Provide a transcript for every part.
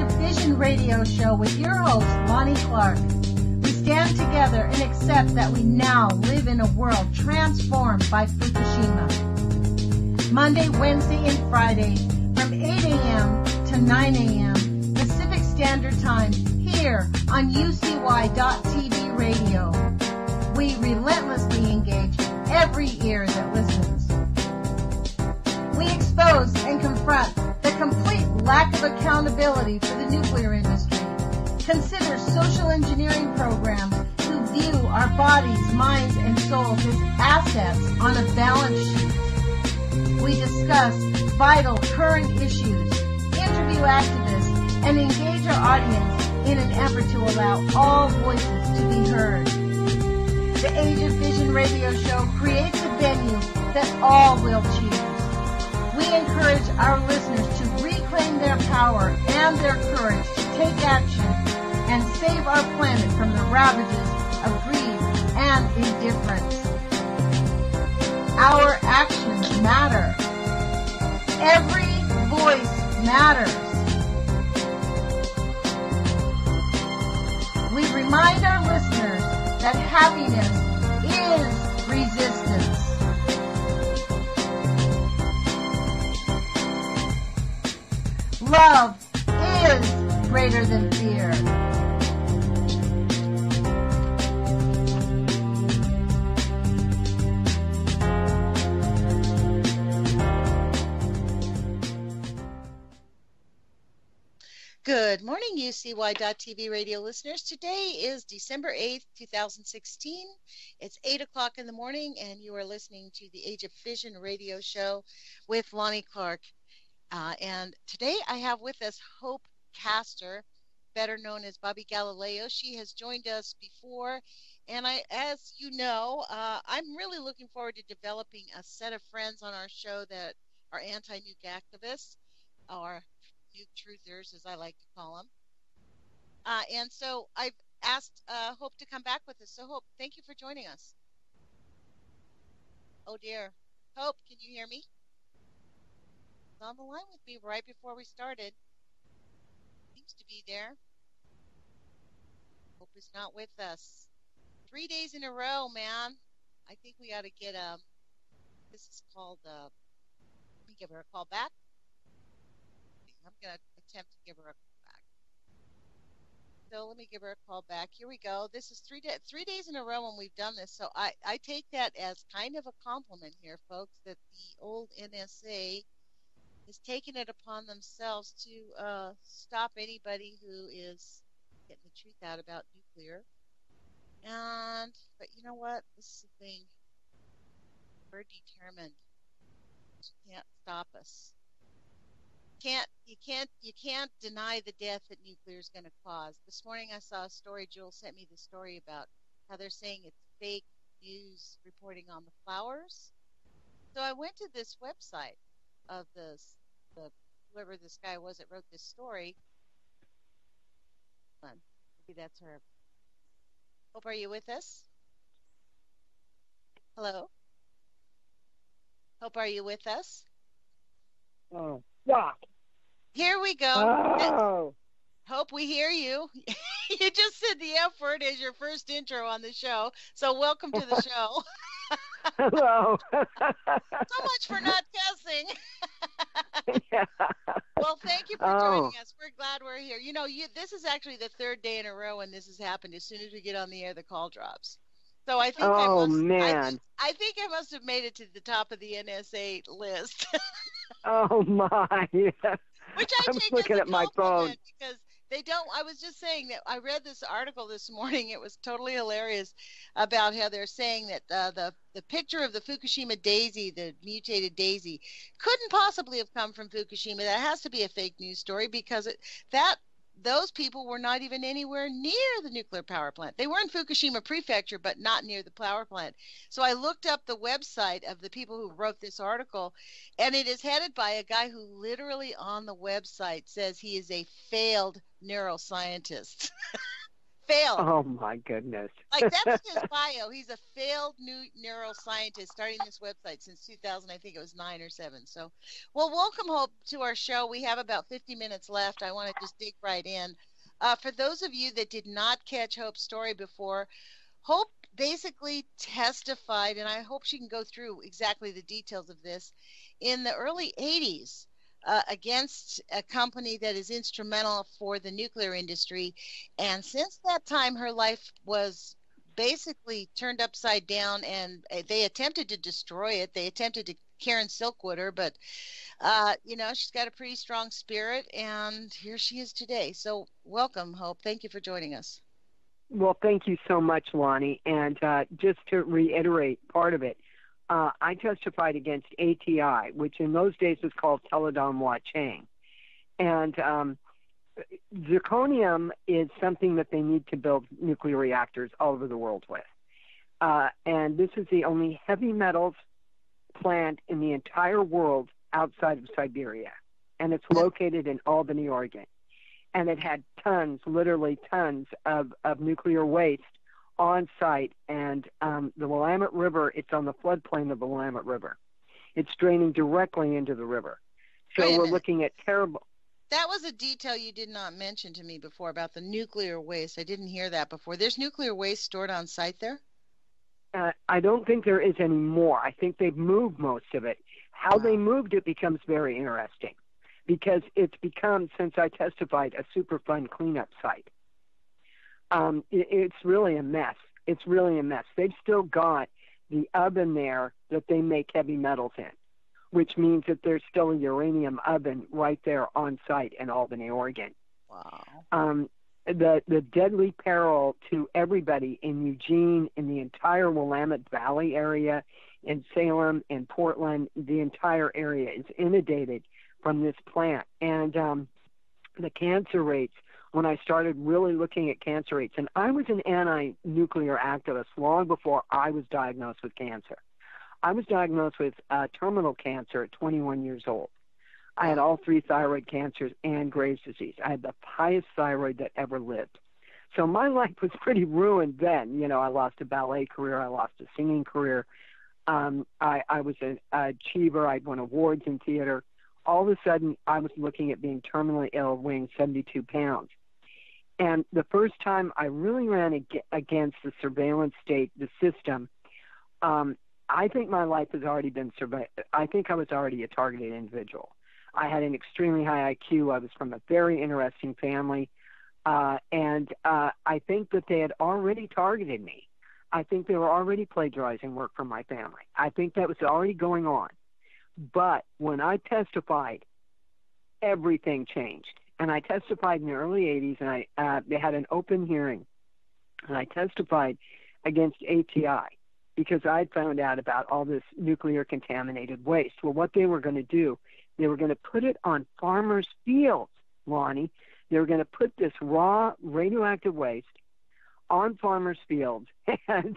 of Vision radio show with your host, Lonnie Clark. We stand together and accept that we now live in a world transformed by Fukushima. Monday, Wednesday, and Friday from 8 a.m. to 9 a.m. Pacific Standard Time here on UCY.TV radio. We relentlessly engage every ear that listens. We expose and confront the complete lack of accountability for the nuclear industry. Consider social engineering programs who view our bodies, minds, and souls as assets on a balance sheet. We discuss vital current issues, interview activists, and engage our audience in an effort to allow all voices to be heard. The Age of Vision radio show creates a venue that all will choose. We encourage our listeners to reclaim their power and their courage to take action and save our planet from the ravages of greed and indifference. Our actions matter. Every voice matters. We remind our listeners that happiness is resistance. Love is greater than fear. Good morning, UCY.TV radio listeners. Today is December 8th, 2016. It's 8 o'clock in the morning, and you are listening to the Age of Vision radio show with Lonnie Clark. And today I have with us Hope Castor, better known as Bobby Galileo. She has joined us before, and as you know, I'm really looking forward to developing a set of friends on our show that are anti-nuke activists, or nuke truthers, as I like to call them. And so I've asked Hope to come back with us. So Hope, thank you for joining us. Oh dear. Hope, can you hear me? On the line with me right before we started. Seems to be there. Hope is not with us. 3 days in a row, man. I think we ought to get this is called let me give her a call back. I'm gonna attempt to give her a call back. So let me give her a call back. Here we go. This is 3 days in a row when we've done this. So I take that as kind of a compliment here, folks, that the old NSA is taking it upon themselves to stop anybody who is getting the truth out about nuclear. But you know what? This is the thing. We're determined. You can't stop us. You can't deny the death that nuclear is going to cause. This morning I saw a story. Joel sent me the story about how they're saying it's fake news reporting on the flowers. So I went to this website of whoever this guy was that wrote this story. Maybe that's her. Hope, are you with us? Hello? Hope, are you with us? Oh, yeah. Here we go. Oh. Hope, we hear you. You just said the F word as your first intro on the show. So welcome to the show. Hello. So much for not guessing. Yeah. Well, thank you for joining us. We're glad we're here. You know, this is actually the third day in a row when this has happened. As soon as we get on the air, the call drops. So I think I think I must have made it to the top of the NSA list. Oh my. Which I was take looking as a at my phone because they don't. I was just saying that I read this article this morning. It was totally hilarious about how they're saying that the picture of the Fukushima daisy, the mutated daisy, couldn't possibly have come from Fukushima. That has to be a fake news story because those people were not even anywhere near the nuclear power plant. They were in Fukushima Prefecture, but not near the power plant. So I looked up the website of the people who wrote this article, and it is headed by a guy who literally on the website says he is a failed neuroscientist. Failed. Oh, my goodness. Like, that's his bio. He's a failed new neuroscientist starting this website since 2000. I think it was 9 or 7. So, well, welcome, Hope, to our show. We have about 50 minutes left. I want to just dig right in. For those of you that did not catch Hope's story before, Hope basically testified, and I hope she can go through exactly the details of this, in the early 80s. Against a company that is instrumental for the nuclear industry. And since that time, her life was basically turned upside down, and they attempted to destroy it. They attempted to Karen Silkwood her, but, she's got a pretty strong spirit, and here she is today. So welcome, Hope. Thank you for joining us. Well, thank you so much, Lonnie. And just to reiterate part of it, I testified against ATI, which in those days was called Teledyne Huacheng. And zirconium is something that they need to build nuclear reactors all over the world with. And this is the only heavy metals plant in the entire world outside of Siberia. And it's located in Albany, Oregon. And it had tons, literally tons of nuclear waste on site, and the Willamette River, it's on the floodplain of the Willamette River. It's draining directly into the river. So we're looking at terrible... That was a detail you did not mention to me before about the nuclear waste. I didn't hear that before. There's nuclear waste stored on site there? I don't think there is any more. I think they've moved most of it. How they moved it becomes very interesting, because it's become, since I testified, a Superfund cleanup site. It's really a mess. It's really a mess. They've still got the oven there that they make heavy metals in, which means that there's still a uranium oven right there on site in Albany, Oregon. Wow. The deadly peril to everybody in Eugene, in the entire Willamette Valley area, in Salem, in Portland, the entire area is inundated from this plant. And the cancer rates, when I started really looking at cancer rates, and I was an anti-nuclear activist long before I was diagnosed with cancer. I was diagnosed with terminal cancer at 21 years old. I had all 3 thyroid cancers and Graves' disease. I had the highest thyroid that ever lived. So my life was pretty ruined then. You know, I lost a ballet career. I lost a singing career. I was an achiever. I'd won awards in theater. All of a sudden, I was looking at being terminally ill, weighing 72 pounds. And the first time I really ran against the surveillance state, the system, I think my life has already been surveyed. I think I was already a targeted individual. I had an extremely high IQ. I was from a very interesting family. And I think that they had already targeted me. I think they were already plagiarizing work from my family. I think that was already going on. But when I testified, everything changed. And I testified in the early 80s, and they had an open hearing. And I testified against ATI because I had found out about all this nuclear contaminated waste. Well, what they were going to do, they were going to put it on farmers' fields, Lonnie. They were going to put this raw radioactive waste on farmers' fields. And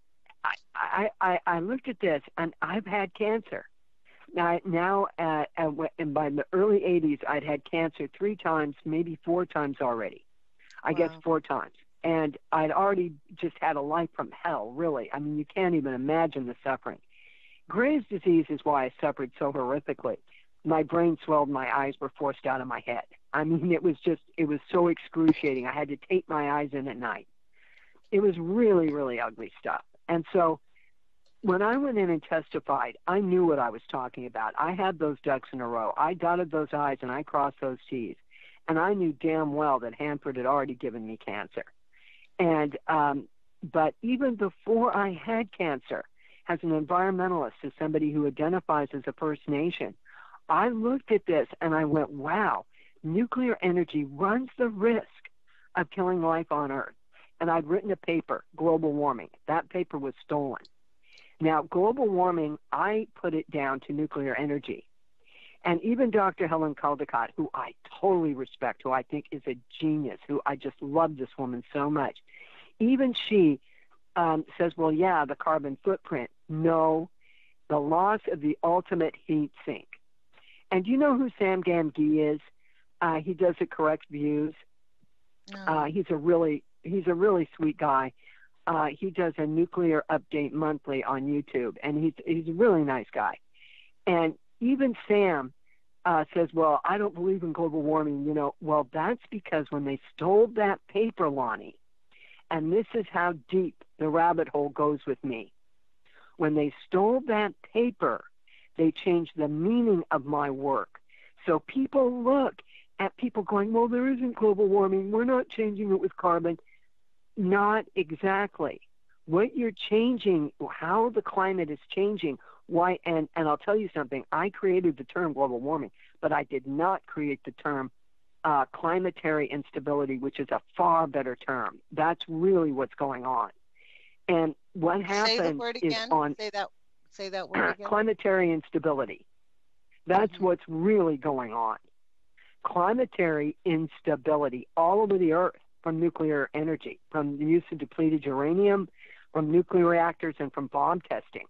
I looked at this, and I've had cancer. Now, and by the early 80s, I'd had cancer 3 times, maybe 4 times already. I guess 4 times. And I'd already just had a life from hell, really. I mean, you can't even imagine the suffering. Graves' disease is why I suffered so horrifically. My brain swelled, my eyes were forced out of my head. I mean, it was so excruciating. I had to tape my eyes in at night. It was really, really ugly stuff. And so when I went in and testified, I knew what I was talking about. I had those ducks in a row. I dotted those I's and I crossed those T's. And I knew damn well that Hanford had already given me cancer. And but even before I had cancer, as an environmentalist, as somebody who identifies as a First Nation, I looked at this and I went, wow, nuclear energy runs the risk of killing life on Earth. And I'd written a paper, Global Warming. That paper was stolen. Now, global warming, I put it down to nuclear energy. And even Dr. Helen Caldicott, who I totally respect, who I think is a genius, who I just love this woman so much, even she says, well, yeah, the carbon footprint. No, the loss of the ultimate heat sink. And do you know who Sam Gamgee is? He does the Correct Views. No. He's a really he's a really sweet guy. He does a nuclear update monthly on YouTube, and he's a really nice guy. And even Sam says, well, I don't believe in global warming. Well, that's because when they stole that paper, Lonnie, and this is how deep the rabbit hole goes with me. When they stole that paper, they changed the meaning of my work. So people look at people going, well, there isn't global warming. We're not changing it with carbon. Not exactly. What you're changing, how the climate is changing, why, and I'll tell you something. I created the term global warming, but I did not create the term climatary instability, which is a far better term. That's really what's going on. And what happens Say the word again. is on say that word again. Climatary instability. That's what's really going on. Climatary instability all over the earth from nuclear energy, from the use of depleted uranium, from nuclear reactors, and from bomb testing.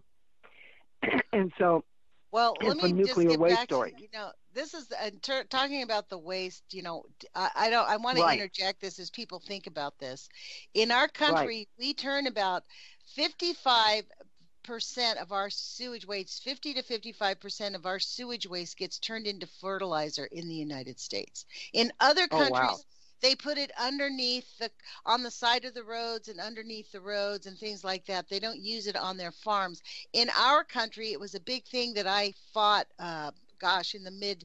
And so, well, let me just get back storage. to, this is talking about the waste. I want to interject this as people think about this. In our country, we turn about 55% of our sewage waste, 50 to 55% of our sewage waste gets turned into fertilizer in the United States. In other countries, they put it on the side of the roads and underneath the roads and things like that. They don't use it on their farms. In our country, it was a big thing that I fought, in the mid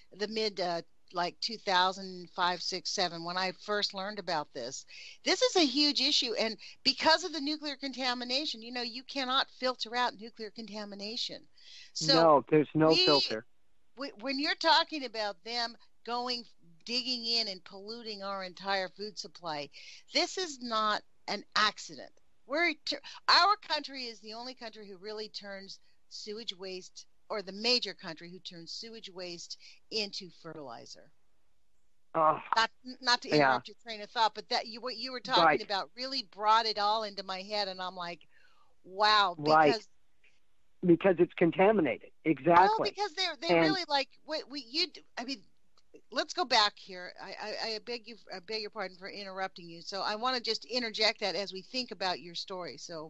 like 2005, 6, 7, when I first learned about this. This is a huge issue. And because of the nuclear contamination, you cannot filter out nuclear contamination. So no, there's no filter. When you're talking about them digging in and polluting our entire food supply, this is not an accident. Our country is the only country who really turns sewage waste, or the major country who turns sewage waste into fertilizer. Not to interrupt your train of thought, but what you were talking about really brought it all into my head, and I'm like, wow, because it's contaminated. Exactly. Well, because they really like what let's go back here. I beg your pardon for interrupting you. So I want to just interject that as we think about your story. So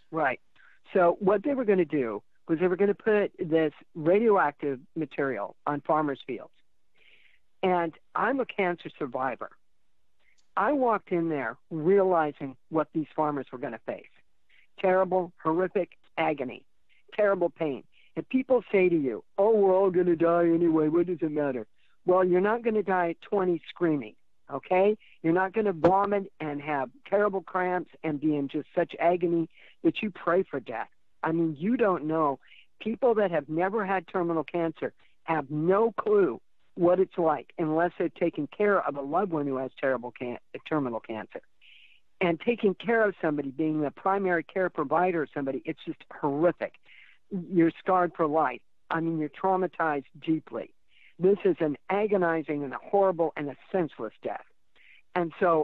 So what they were going to do was they were going to put this radioactive material on farmers' fields. And I'm a cancer survivor. I walked in there realizing what these farmers were going to face. Terrible, horrific agony, terrible pain. And people say to you, oh, we're all going to die anyway. What does it matter? Well, you're not going to die at 20 screaming, okay? You're not going to vomit and have terrible cramps and be in just such agony that you pray for death. I mean, you don't know. People that have never had terminal cancer have no clue what it's like unless they're taking care of a loved one who has terminal cancer. And taking care of somebody, being the primary care provider of somebody, it's just horrific. You're scarred for life. I mean, you're traumatized deeply. This is an agonizing and a horrible and a senseless death. And so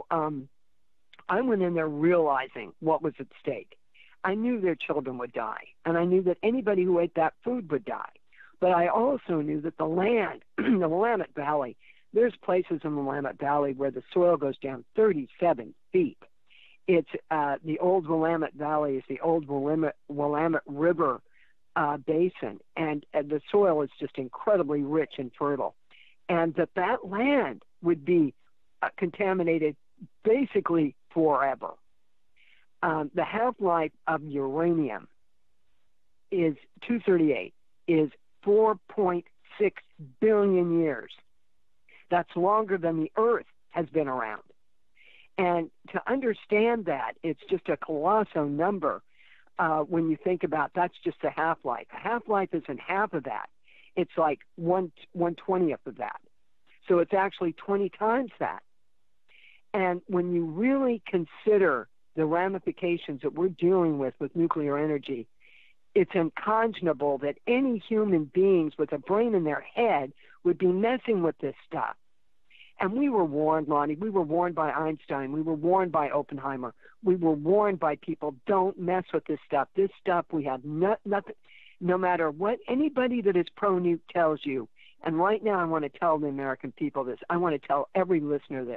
I went in there realizing what was at stake. I knew their children would die, and I knew that anybody who ate that food would die. But I also knew that the land, the Willamette Valley, there's places in the Willamette Valley where the soil goes down 37 feet. It's the old Willamette Valley is the old Willamette River basin, and the soil is just incredibly rich and fertile. And that land would be contaminated basically forever. The half-life of uranium is 238, is 4.6 billion years. That's longer than the Earth has been around. And to understand that, it's just a colossal number when you think about that's just a half-life. A half-life isn't half of that. It's like 1/20th of that. So it's actually 20 times that. And when you really consider the ramifications that we're dealing with nuclear energy, it's unconscionable that any human beings with a brain in their head would be messing with this stuff. And we were warned, Lonnie. We were warned by Einstein. We were warned by Oppenheimer. We were warned by people, don't mess with this stuff. This stuff, we have nothing, no matter what anybody that is pro-nuke tells you. And right now I want to tell the American people this. I want to tell every listener this.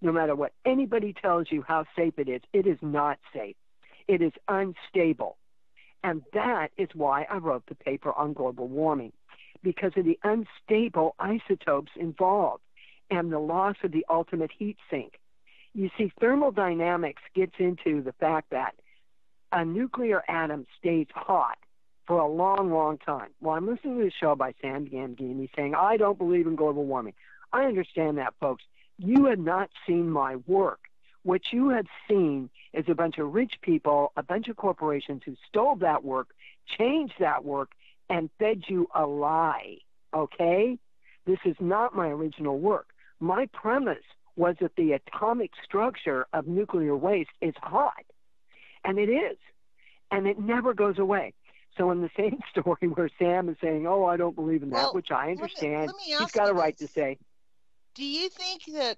No matter what anybody tells you how safe it is not safe. It is unstable. And that is why I wrote the paper on global warming, because of the unstable isotopes involved and the loss of the ultimate heat sink. You see, thermodynamics gets into the fact that a nuclear atom stays hot for a long, long time. Well, I'm listening to a show by Sam Gamgee saying, I don't believe in global warming. I understand that, folks. You have not seen my work. What you have seen is a bunch of rich people, a bunch of corporations who stole that work, changed that work, and fed you a lie, okay? This is not my original work. My premise was that the atomic structure of nuclear waste is hot, and it is, and it never goes away. So in the same story where Sam is saying, oh, I don't believe in that, Well, which I understand, let me he's ask got you a right this. to say. Do you think that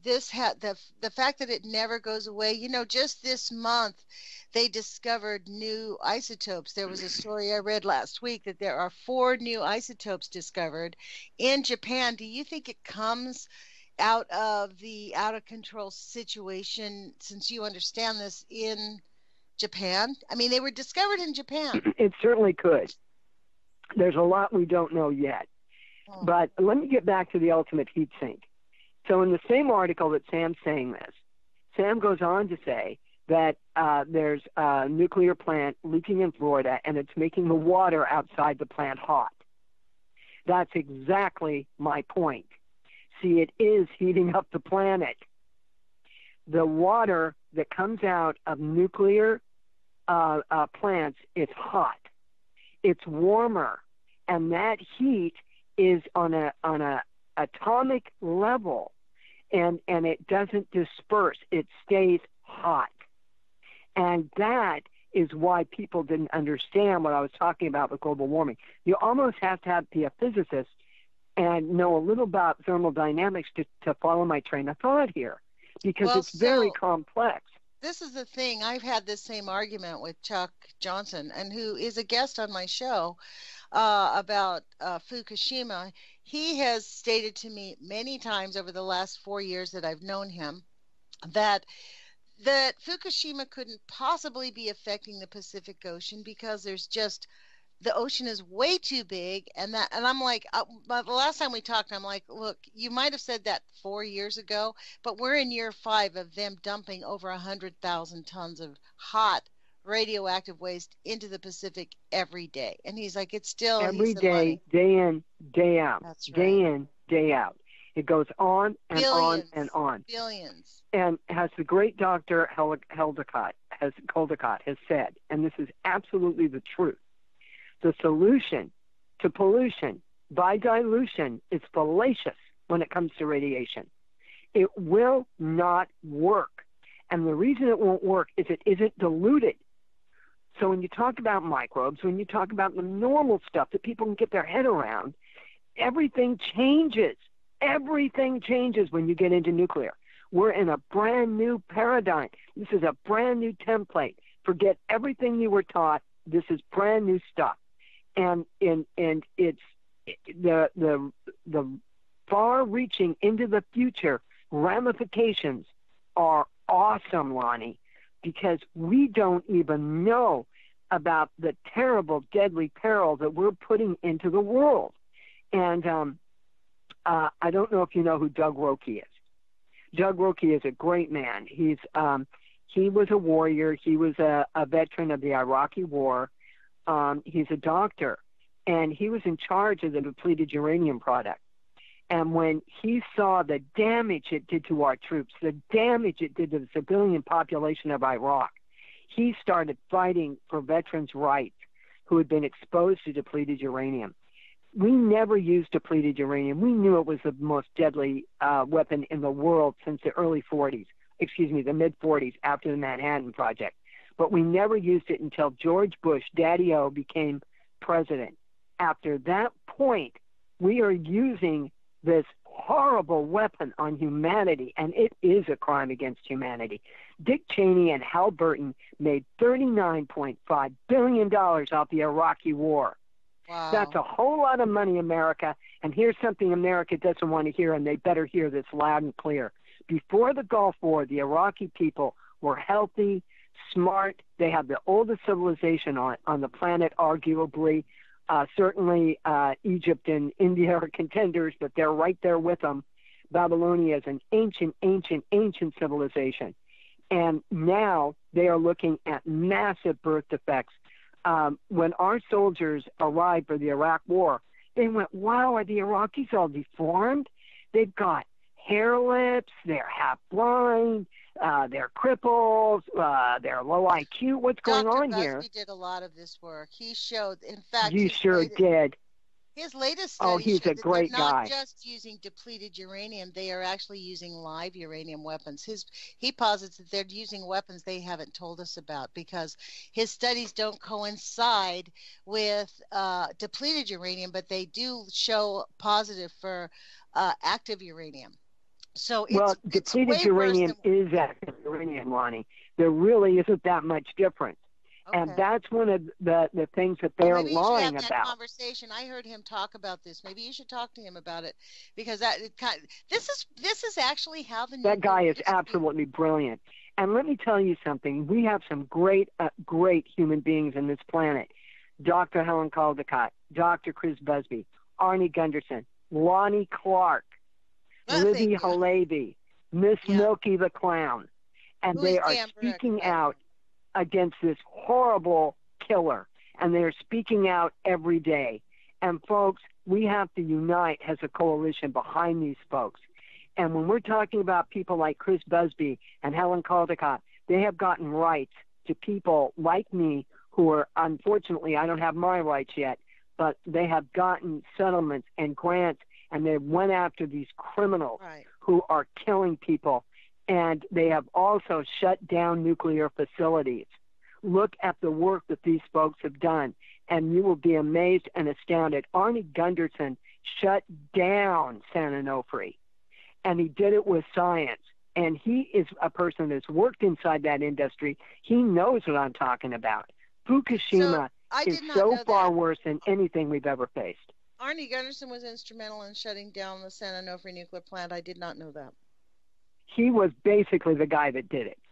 the fact that it never goes away, you know, just this month they discovered new isotopes. There was a story I read last week that there are 4 new isotopes discovered in Japan. Do you think it comes out of the out of control situation, since you understand this, in Japan? I mean, they were discovered in Japan. It certainly could. There's a lot we don't know yet. But let me get back to the ultimate heat sink. So in the same article that Sam's saying this, Sam goes on to say that there's a nuclear plant leaking in Florida, and it's making the water outside the plant hot. That's exactly my point. See, it is heating up the planet. The water that comes out of nuclear plants is hot. It's warmer, and that heat is on a atomic level, and it doesn't disperse. It stays hot. And that is why people didn't understand what I was talking about with global warming. You almost have to be a physicist and know a little about thermodynamics to follow my train of thought here, because it's very complex. This is the thing. I've had this same argument with Chuck Johnson, and who is a guest on my show, about Fukushima. He has stated to me many times over the last 4 years that I've known him that Fukushima couldn't possibly be affecting the Pacific Ocean because there's just, the ocean is way too big, and I'm like, the last time we talked, I'm like, look, you might have said that 4 years ago, but we're in year 5 of them dumping over 100,000 tons of hot radioactive waste into the Pacific every day. And he's like, it's still every day, day in, day out. That's right. Day in, day out. It goes on and on and on. Billions. And as the great Dr. Caldicott has said, and this is absolutely the truth, the solution to pollution by dilution is fallacious when it comes to radiation. It will not work. And the reason it won't work is it isn't diluted. So when you talk about microbes, when you talk about the normal stuff that people can get their head around, everything changes. Everything changes when you get into nuclear. We're in a brand new paradigm. This is a brand new template. Forget everything you were taught. This is brand new stuff. And it's the far-reaching into the future ramifications are awesome, Lonnie, because we don't even know about the terrible, deadly peril that we're putting into the world. And I don't know if you know who Doug Rokey is. Doug Rokey is a great man. He was a warrior. He was a veteran of the Iraqi War. He's a doctor, and he was in charge of the depleted uranium product. And when he saw the damage it did to our troops, the damage it did to the civilian population of Iraq, he started fighting for veterans' rights who had been exposed to depleted uranium. We never used depleted uranium. We knew it was the most deadly weapon in the world since the the mid-40s, after the Manhattan Project. But we never used it until George Bush, Daddy-O, became president. After that point, we are using this horrible weapon on humanity, and it is a crime against humanity. Dick Cheney and Hal Burton made $39.5 billion off the Iraqi war. Wow. That's a whole lot of money, America, and here's something America doesn't want to hear, and they better hear this loud and clear. before the Gulf War, the Iraqi people were healthy, smart. They have the oldest civilization on the planet, arguably. Certainly Egypt and India are contenders, but they're right there with them. Babylonia is an ancient, ancient, ancient civilization. And now they are looking at massive birth defects. When our soldiers arrived for the Iraq War, they went, wow, are the Iraqis all deformed? They've got hair lips, they're half blind, they're cripples, they're low IQ. What's going on here? Dr. Busby did a lot of this work. He showed, in fact, you sure did. His latest study he's a great they're not guy. just using depleted uranium, they are actually using live uranium weapons. He posits that they're using weapons they haven't told us about because his studies don't coincide with depleted uranium, but they do show positive for active uranium. So depleted uranium is active uranium, Lonnie. There really isn't that much difference. Okay. And that's one of the things that they're lying about. Maybe you should have that conversation. I heard him talk about this. Maybe you should talk to him about it because this is actually how that guy is absolutely brilliant. And let me tell you something. We have some great human beings on this planet. Dr. Helen Caldicott, Dr. Chris Busby, Arnie Gunderson, Lonnie Clark, Libby Halevi, Miss Milky the Clown. And they are speaking out against this horrible killer, and they're speaking out every day. And folks, we have to unite as a coalition behind these folks. And when we're talking about people like Chris Busby and Helen Caldicott, they have gotten rights to people like me who are, unfortunately, I don't have my rights yet, but they have gotten settlements and grants, and they went after these criminals who are killing people. And they have also shut down nuclear facilities. Look at the work that these folks have done, and you will be amazed and astounded. Arnie Gunderson shut down San Onofre, and he did it with science. And he is a person that's worked inside that industry. He knows what I'm talking about. Fukushima is so far worse than anything we've ever faced. Arnie Gunderson was instrumental in shutting down the San Onofre nuclear plant. I did not know that. He was basically the guy that did it.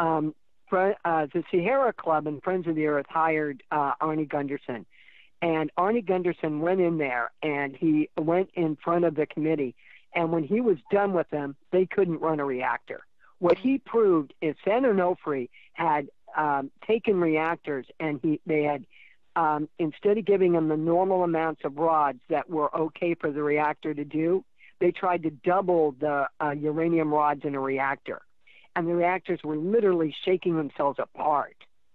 The Sierra Club and Friends of the Earth hired Arnie Gunderson. And Arnie Gunderson went in there, and he went in front of the committee. And when he was done with them, they couldn't run a reactor. What he proved is San Onofre had taken reactors, and they had, instead of giving them the normal amounts of rods that were okay for the reactor to do, they tried to double the uranium rods in a reactor. And the reactors were literally shaking themselves apart.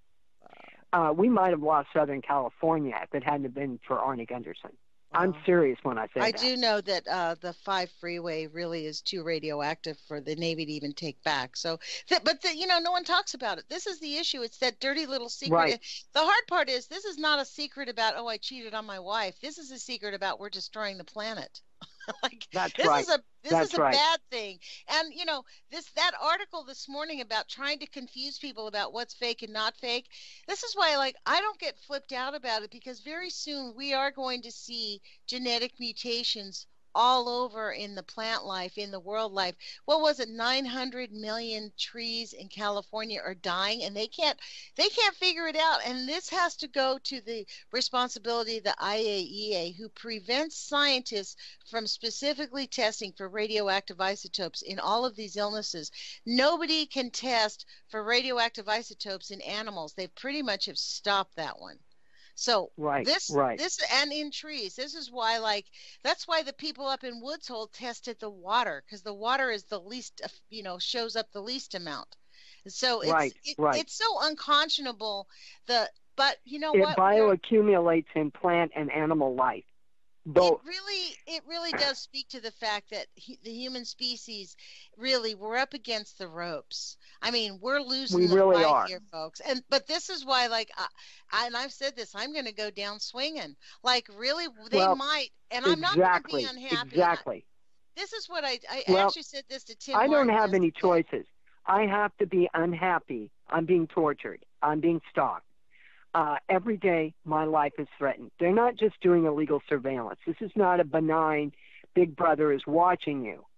We might have lost Southern California if it hadn't been for Arnie Gunderson. Wow. I'm serious when I say that. I do know that the 5 freeway really is too radioactive for the Navy to even take back. So, no one talks about it. This is the issue. It's that dirty little secret. Right. The hard part is this is not a secret about, I cheated on my wife. This is a secret about we're destroying the planet. This is a bad thing. And that article this morning about trying to confuse people about what's fake and not fake, this is why I don't get flipped out about it, because very soon we are going to see genetic mutations all over in the plant life, in the world life. What was it? 900 million trees in California are dying, and they can't figure it out. And this has to go to the responsibility of the IAEA, who prevents scientists from specifically testing for radioactive isotopes in all of these illnesses. Nobody can test for radioactive isotopes in animals. They pretty much have stopped that one. So this and in trees, this is why that's why the people up in Woods Hole tested the water, because the water is the least, shows up the least amount. So it's so unconscionable. But you know what? It bioaccumulates in plant and animal life. Both. It really does speak to the fact that the human species, really, we're up against the ropes. I mean, we're losing the fight here, folks. But this is why, and I've said this, I'm going to go down swinging. Really, they might, and I'm not going to be unhappy. Exactly. This is what I actually said this to Tim. I don't have any choices. I have to be unhappy. I'm being tortured. I'm being stalked. Every day, my life is threatened. They're not just doing illegal surveillance. This is not a benign Big Brother is watching you.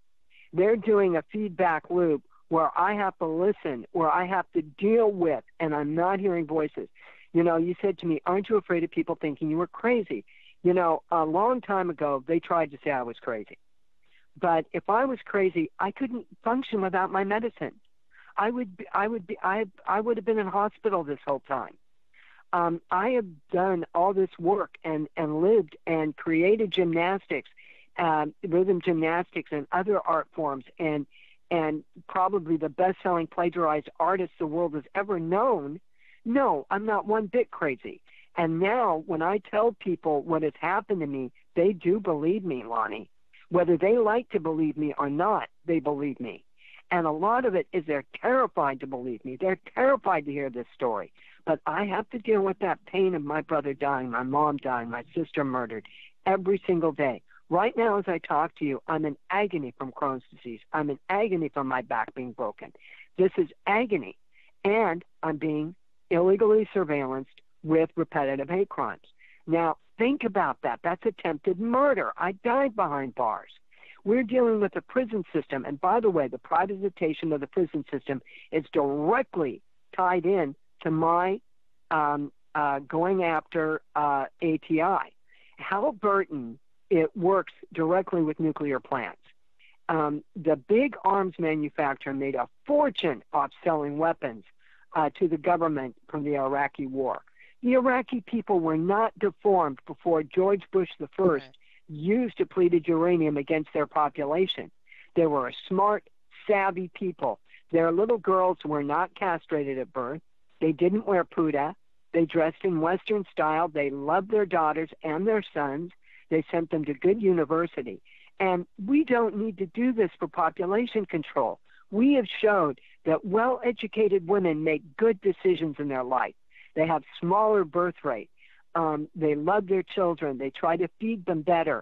They're doing a feedback loop where I have to listen, where I have to deal with, and I'm not hearing voices. You know, you said to me, aren't you afraid of people thinking you were crazy? You know, a long time ago, they tried to say I was crazy. But if I was crazy, I couldn't function without my medicine. I would have been in hospital this whole time. I have done all this work and lived and created gymnastics, rhythm gymnastics and other art forms, and probably the best-selling plagiarized artist the world has ever known. No, I'm not one bit crazy. And now when I tell people what has happened to me, they do believe me, Lonnie. Whether they like to believe me or not, they believe me. And a lot of it is they're terrified to believe me. They're terrified to hear this story. But I have to deal with that pain of my brother dying, my mom dying, my sister murdered every single day. Right now, as I talk to you, I'm in agony from Crohn's disease. I'm in agony from my back being broken. This is agony. And I'm being illegally surveillanced with repetitive hate crimes. Now, think about that. That's attempted murder. I died behind bars. We're dealing with a prison system. And by the way, the privatization of the prison system is directly tied in to my going after ATI. Halliburton, it works directly with nuclear plants. The big arms manufacturer made a fortune off selling weapons to the government from the Iraqi war. The Iraqi people were not deformed before George Bush the First used depleted uranium against their population. They were a smart, savvy people. Their little girls were not castrated at birth. They didn't wear puta. They dressed in Western style. They loved their daughters and their sons. They sent them to good university. And we don't need to do this for population control. We have showed that well-educated women make good decisions in their life. They have smaller birth rate. They love their children. They try to feed them better.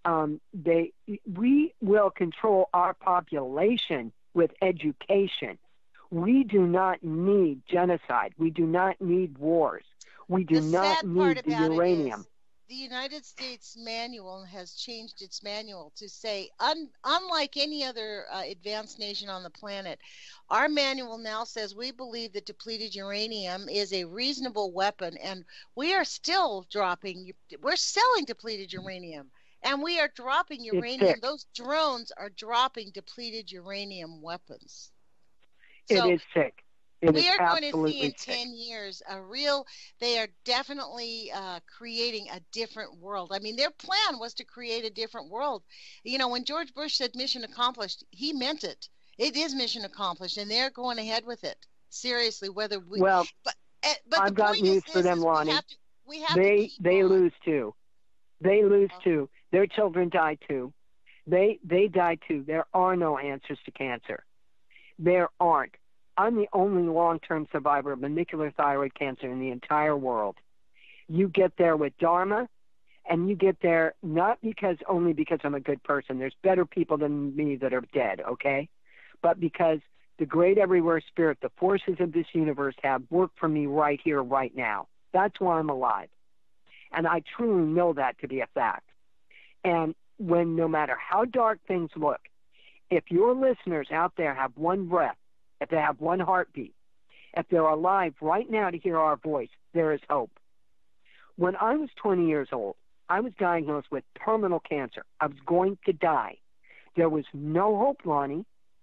We will control our population with education. We do not need genocide. We do not need wars. We do not need the uranium. The United States manual has changed its manual to say, unlike any other advanced nation on the planet, our manual now says we believe that depleted uranium is a reasonable weapon, and we are still we're selling depleted uranium, and we are dropping uranium. Those drones are dropping depleted uranium weapons. It is sick. We are going to see in 10 years they are definitely creating a different world. I mean, their plan was to create a different world. You know, when George Bush said mission accomplished, he meant it. It is mission accomplished, and they're going ahead with it. Seriously, whether we... Well, but I've got news for them, Lonnie. They lose too. They lose too. Their children die too. They die too. There are no answers to cancer. There aren't. I'm the only long-term survivor of macular thyroid cancer in the entire world. You get there with Dharma, and you get there not only because I'm a good person. There's better people than me that are dead, okay? But because the great everywhere spirit, the forces of this universe have worked for me right here, right now. That's why I'm alive. And I truly know that to be a fact. And when no matter how dark things look, if your listeners out there have one breath, if they have one heartbeat, if they're alive right now to hear our voice, there is hope. When I was 20 years old, I was diagnosed with terminal cancer. I was going to die. There was no hope, Lonnie.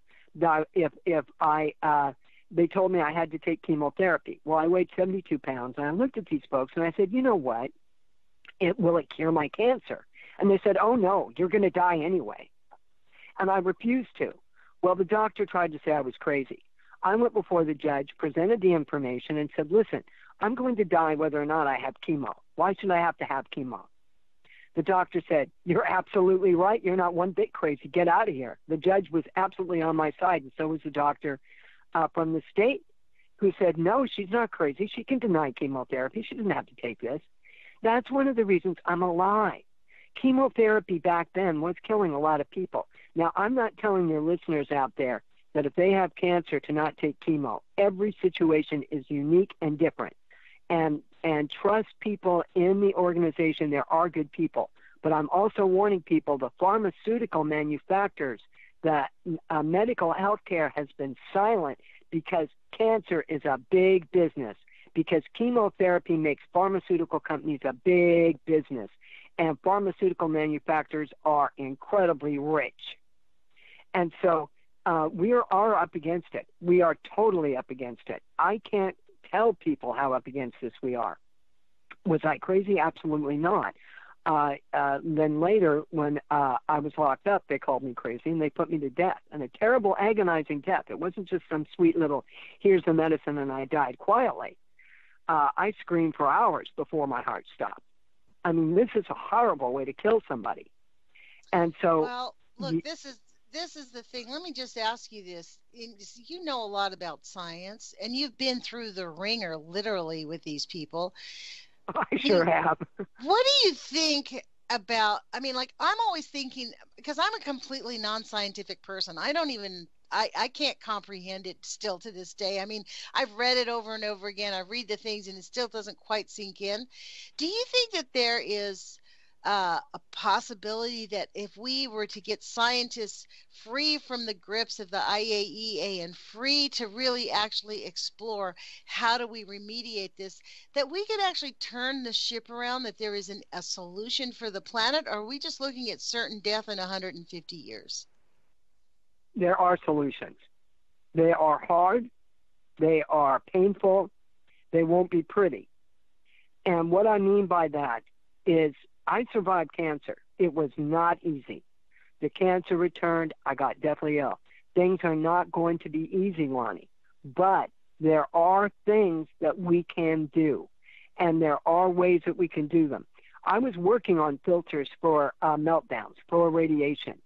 They told me I had to take chemotherapy. Well, I weighed 72 pounds, and I looked at these folks, and I said, you know what? Will it cure my cancer? And they said, oh, no, you're going to die anyway. And I refused to. Well, the doctor tried to say I was crazy. I went before the judge, presented the information, and said, listen, I'm going to die whether or not I have chemo. Why should I have to have chemo? The doctor said, you're absolutely right. You're not one bit crazy. Get out of here. The judge was absolutely on my side, and so was the doctor from the state who said, no, she's not crazy. She can deny chemotherapy. She doesn't have to take this. That's one of the reasons I'm alive. Chemotherapy back then was killing a lot of people. Now, I'm not telling your listeners out there that if they have cancer to not take chemo. Every situation is unique and different. And trust people in the organization. There are good people. But I'm also warning people, the pharmaceutical manufacturers that medical health care has been silent because cancer is a big business, because chemotherapy makes pharmaceutical companies a big business, and pharmaceutical manufacturers are incredibly rich. And so we are up against it. We are totally up against it. I can't tell people how up against this we are. Was I crazy? Absolutely not. Then later, when I was locked up, they called me crazy, and they put me to death, and a terrible, agonizing death. It wasn't just some sweet little, here's the medicine, and I died quietly. I screamed for hours before my heart stopped. I mean, this is a horrible way to kill somebody. And so... Well, look, this is the thing. Let me just ask you this. You know a lot about science, and you've been through the ringer, literally, with these people. I sure have. What do you think about, I mean, like, I'm always thinking, because I'm a completely non-scientific person. I can't comprehend it still to this day. I mean, I've read it over and over again. I read the things and it still doesn't quite sink in. Do you think that there is a possibility that if we were to get scientists free from the grips of the IAEA and free to really actually explore how do we remediate this, that we could actually turn the ship around, that there is a solution for the planet? Or are we just looking at certain death in 150 years? There are solutions. They are hard. They are painful. They won't be pretty. And what I mean by that is I survived cancer. It was not easy. The cancer returned. I got deathly ill. Things are not going to be easy, Lonnie. But there are things that we can do, and there are ways that we can do them. I was working on filters for meltdowns, for radiation,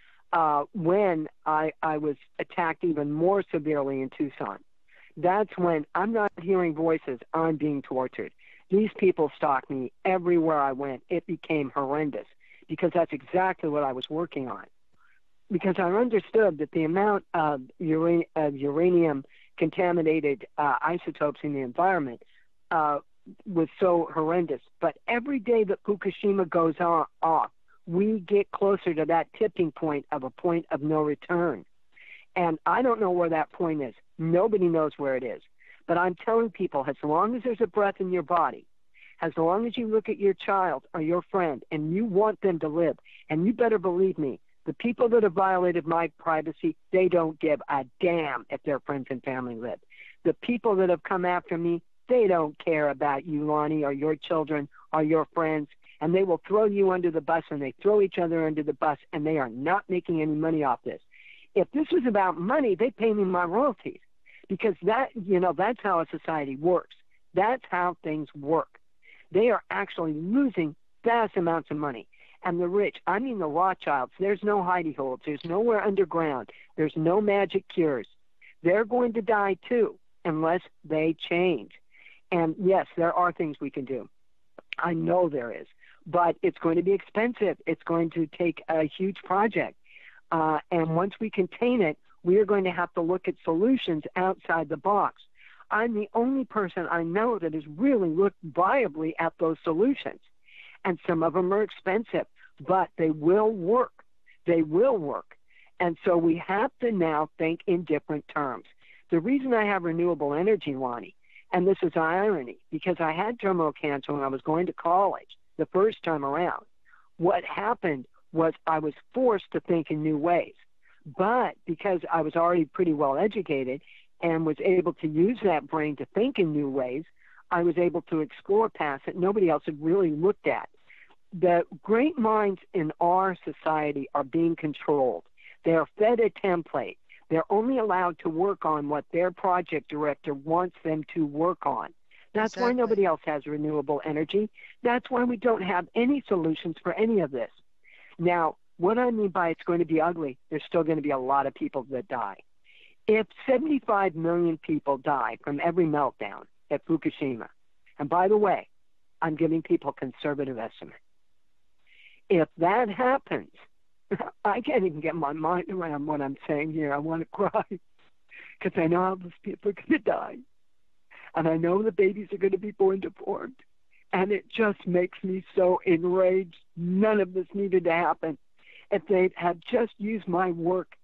when I was attacked even more severely in Tucson. That's when I'm not hearing voices, I'm being tortured. These people stalked me everywhere I went. It became horrendous because that's exactly what I was working on. Because I understood that the amount of uranium-contaminated isotopes in the environment was so horrendous. But every day that Fukushima goes off, we get closer to that tipping point of a point of no return. And I don't know where that point is. Nobody knows where it is. But I'm telling people, as long as there's a breath in your body, as long as you look at your child or your friend and you want them to live, and you better believe me, the people that have violated my privacy, they don't give a damn if their friends and family live. The people that have come after me, they don't care about you, Lonnie, or your children or your friends, and they will throw you under the bus, and they throw each other under the bus, and they are not making any money off this. If this was about money, they'd pay me my royalties. Because that's how a society works. That's how things work. They are actually losing vast amounts of money. And the rich, I mean the Rothschilds, there's no hidey holes. There's nowhere underground. There's no magic cures. They're going to die too unless they change. And yes, there are things we can do. I know there is. But it's going to be expensive. It's going to take a huge project. And once we contain it, we are going to have to look at solutions outside the box. I'm the only person I know that has really looked viably at those solutions. And some of them are expensive, but they will work. They will work. And so we have to now think in different terms. The reason I have renewable energy, Lonnie, and this is irony, because I had terminal cancer when I was going to college the first time around. What happened was I was forced to think in new ways. But because I was already pretty well educated and was able to use that brain to think in new ways, I was able to explore paths that nobody else had really looked at. The great minds in our society are being controlled. They are fed a template. They're only allowed to work on what their project director wants them to work on. That's why nobody else has renewable energy. That's why we don't have any solutions for any of this. Now, what I mean by it's going to be ugly, there's still going to be a lot of people that die. If 75 million people die from every meltdown at Fukushima, and by the way, I'm giving people conservative estimate. If that happens, I can't even get my mind around what I'm saying here. I want to cry because I know how those people are going to die. And I know the babies are going to be born deformed. And it just makes me so enraged. None of this needed to happen. If they had just used my work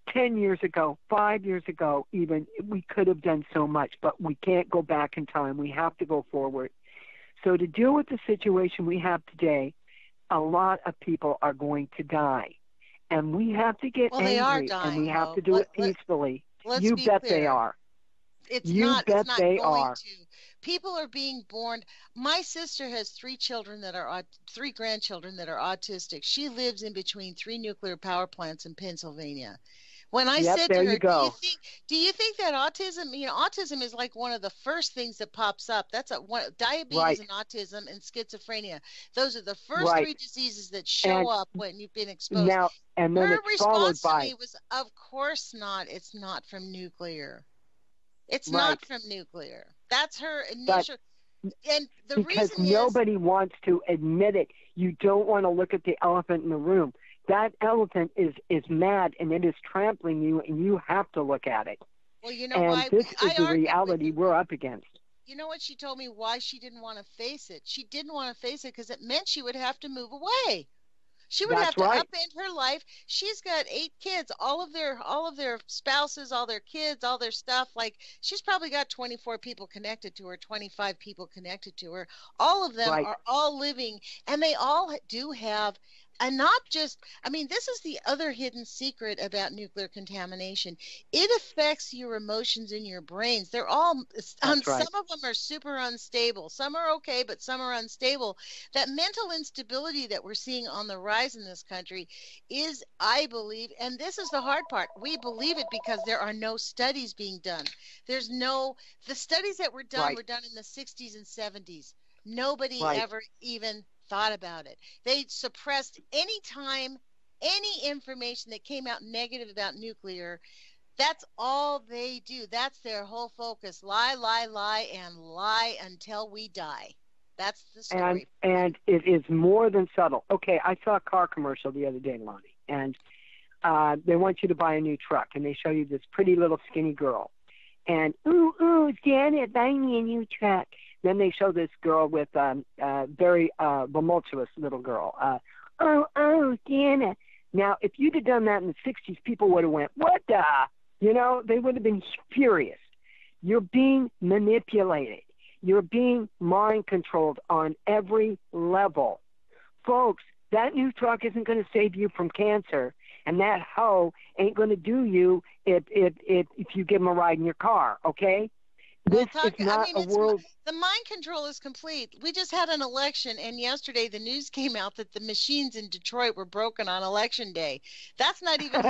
10 years ago, 5 years ago even, we could have done so much, but we can't go back in time. We have to go forward. So to deal with the situation we have today, a lot of people are going to die. And we have to get Well, they are angry, dying, and we have though. to do it peacefully. Let's You be bet clear. they are. It's You not bet it's not they going are. to. People are being born. My sister has three grandchildren that are autistic. She lives in between three nuclear power plants in Pennsylvania. When I Yep, said there to her, you go. do you think that autism, autism is like one of the first things that pops up. That's diabetes Right. and autism and schizophrenia. Those are the first Right. three diseases that show And up when you've been exposed. now, and then Her it's followed response to by, me was, of course not. It's not from nuclear. It's right. not from nuclear. That's her But initial. And the because reason is, nobody wants to admit it. You don't want to look at the elephant in the room. That elephant is mad, and it is trampling you, and you have to look at it. well, you know And why? this is I the argued with reality her. we're up against. You know what she told me why she didn't want to face it? She didn't want to face it because it meant she would have to move away. She would That's have to right. upend her life. She's got 8 kids, all of their spouses, all their kids, all their stuff. Like, she's probably got 24 people connected to her, 25 people connected to her. All of them Right. are all living, and they all do have, and not just, this is the other hidden secret about nuclear contamination. It affects your emotions in your brains. They're all, That's right. some of them are super unstable. Some are okay, but some are unstable. That mental instability that we're seeing on the rise in this country is, I believe, and this is the hard part, we believe it because there are no studies being done. The studies that were done Right. were done in the 60s and 70s. Nobody Right. ever even thought about it. They suppressed any information that came out negative about nuclear. That's all they do. That's their whole focus. Lie, lie, lie, and lie until we die. That's the story. And it is more than subtle. Okay, I saw a car commercial the other day, Lonnie, and they want you to buy a new truck, and they show you this pretty little skinny girl. And, ooh, Janet, buy me a new truck. Then they show this girl with very voluptuous little girl. Oh, Janet. Now, if you'd have done that in the 60s, people would have went, what the? They would have been furious. You're being manipulated. You're being mind controlled on every level. Folks, that new truck isn't going to save you from cancer, and that hoe ain't going to do you if you give them a ride in your car, okay? This is not a world. The mind control is complete. We just had an election, and yesterday the news came out that the machines in Detroit were broken on election day. That's not even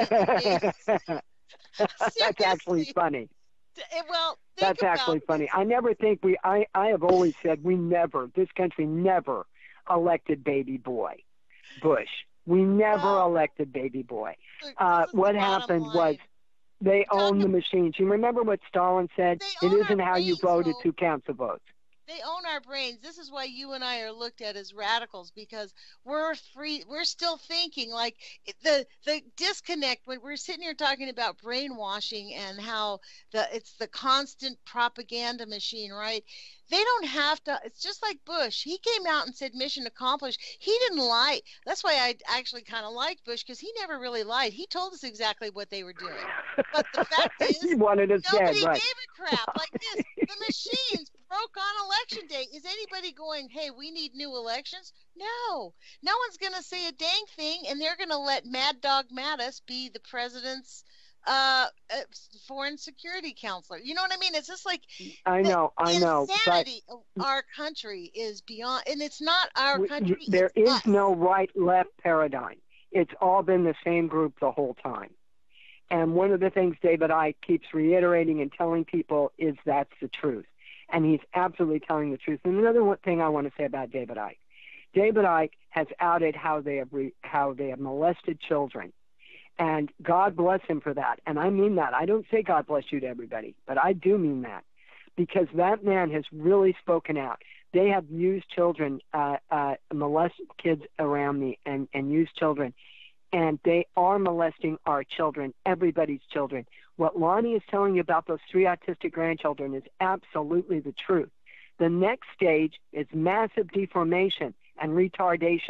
That's actually funny. Well, that's actually funny. I never think I have always said this country never elected baby boy Bush. We never elected baby boy. What happened was they own the machines. You remember what Stalin said? It isn't how you voted who counts the votes. They own our brains. This is why you and I are looked at as radicals, because we're free. We're still thinking. Like, the disconnect when we're sitting here talking about brainwashing and how it's the constant propaganda machine, right? They don't have to. It's just like Bush. He came out and said mission accomplished. He didn't lie. That's why I actually kind of like Bush, because he never really lied. He told us exactly what they were doing. But the fact is, he wanted us nobody dead, right? gave a crap like this. The machines broke on election day. Is anybody going, hey, we need new elections? No. No one's going to say a dang thing, and they're going to let Mad Dog Mattis be the president's foreign security counselor. You know what I mean? It's just like I know. Insanity of our country is beyond, and it's not our country. There is us. No right-left paradigm. It's all been the same group the whole time. And one of the things David Icke keeps reiterating and telling people is that's the truth. And he's absolutely telling the truth. And another thing I want to say about David Icke. David Icke has outed how they have molested children. And God bless him for that. And I mean that. I don't say God bless you to everybody, but I do mean that. Because that man has really spoken out. They have used children, molested kids around me and used children. And they are molesting our children, everybody's children. What Lonnie is telling you about those 3 autistic grandchildren is absolutely the truth. The next stage is massive deformation and retardation.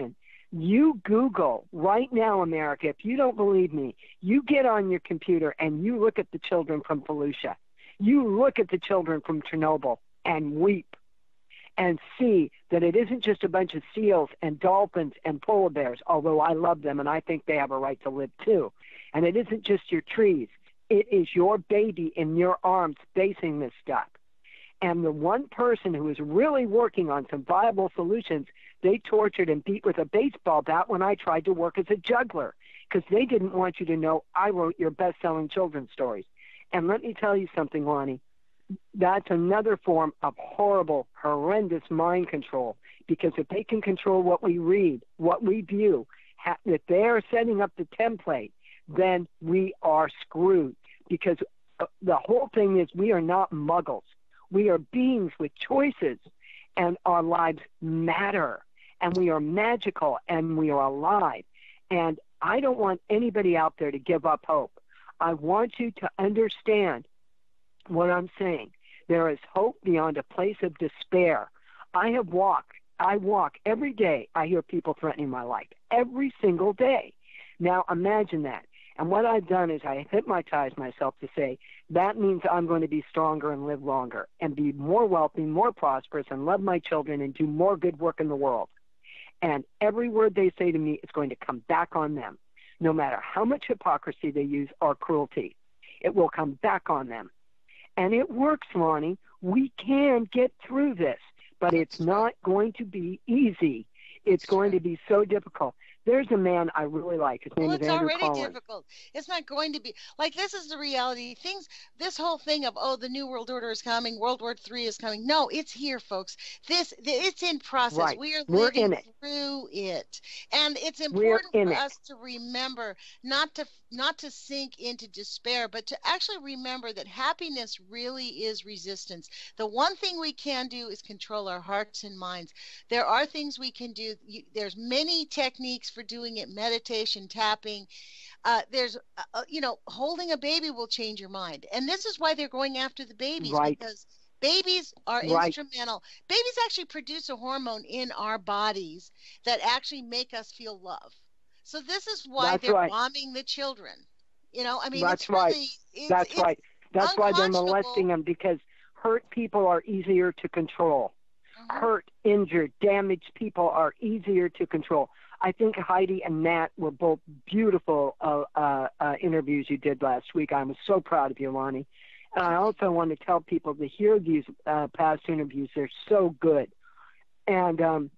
You Google right now, America, if you don't believe me, you get on your computer and you look at the children from Fallujah. You look at the children from Chernobyl and weep and see that it isn't just a bunch of seals and dolphins and polar bears, although I love them and I think they have a right to live too. And it isn't just your trees. It is your baby in your arms facing this stuff. And the one person who is really working on some viable solutions, they tortured and beat with a baseball bat when I tried to work as a juggler, because they didn't want you to know I wrote your best-selling children's stories. And let me tell you something, Lonnie. That's another form of horrible, horrendous mind control, because if they can control what we read, what we view, if they are setting up the template, then we are screwed, because the whole thing is we are not muggles. We are beings with choices, and our lives matter, and we are magical, and we are alive. And I don't want anybody out there to give up hope. I want you to understand what I'm saying. There is hope beyond a place of despair. I walk every day. I hear people threatening my life every single day. Now imagine that. And what I've done is I hypnotize myself to say, that means I'm going to be stronger and live longer and be more wealthy, more prosperous, and love my children and do more good work in the world. And every word they say to me is going to come back on them, no matter how much hypocrisy they use or cruelty. It will come back on them. And it works, Lonnie. We can get through this, but it's not going to be easy. It's going to be so difficult. There's a man I really like. His name is Andrew Collins. It's already difficult. It's not going to be. Like, this is the reality. This whole thing of, the New World Order is coming, World War III is coming. No, it's here, folks. It's in process. Right. We are living through it. And it's important for us to remember not to sink into despair, but to actually remember that happiness really is resistance. The one thing we can do is control our hearts and minds. There are things we can do. There's many techniques for doing it: meditation, tapping. There's holding a baby will change your mind, and this is why they're going after the babies, because babies are instrumental. Babies actually produce a hormone in our bodies that actually make us feel love. So this is why they're bombing the children. That's right. That's why they're molesting them, because hurt people are easier to control. Mm-hmm. Hurt, injured, damaged people are easier to control. I think Heidi and Nat were both beautiful interviews you did last week. I was so proud of you, Lonnie. And I also want to tell people to hear these past interviews. They're so good. And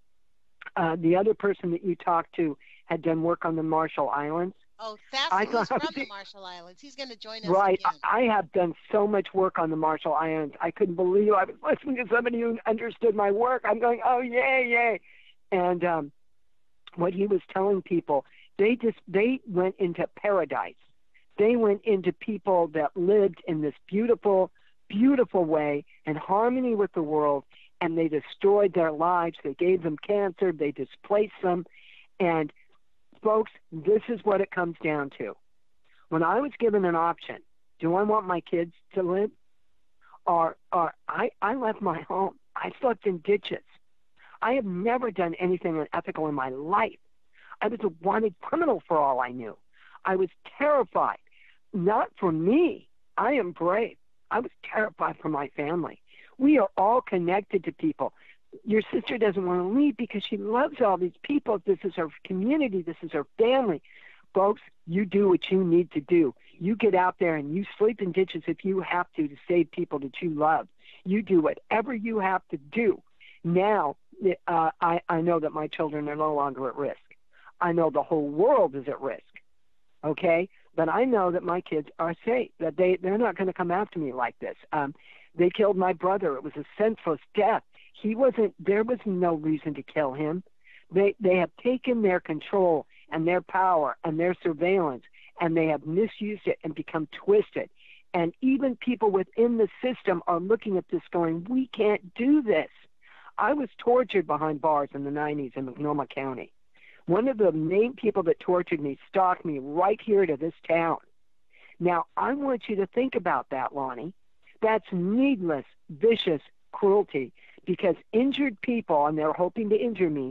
the other person that you talked to had done work on the Marshall Islands. Oh, Thassi was from the Marshall Islands. He's going to join us again. I have done so much work on the Marshall Islands. I couldn't believe I was listening to somebody who understood my work. I'm going, oh, yay. And what he was telling people, they went into paradise. They went into people that lived in this beautiful, beautiful way in harmony with the world, and they destroyed their lives. They gave them cancer. They displaced them. And folks, this is what it comes down to. When I was given an option, do I want my kids to live? Or I left my home. I slept in ditches. I have never done anything unethical in my life. I was a wanted criminal for all I knew. I was terrified. Not for me. I am brave. I was terrified for my family. We are all connected to people. Your sister doesn't want to leave because she loves all these people. This is her community. This is her family. Folks, you do what you need to do. You get out there and you sleep in ditches if you have to save people that you love. You do whatever you have to do. Now, I know that my children are no longer at risk. I know the whole world is at risk, okay? But I know that my kids are safe, that they're not going to come after me like this. They killed my brother. It was a senseless death. There was no reason to kill him. They have taken their control and their power and their surveillance, and they have misused it and become twisted. And even people within the system are looking at this going, we can't do this. I was tortured behind bars in the 90s in Multnomah County. One of the main people that tortured me stalked me right here to this town. Now, I want you to think about that, Lonnie. That's needless, vicious cruelty, because injured people, and they're hoping to injure me,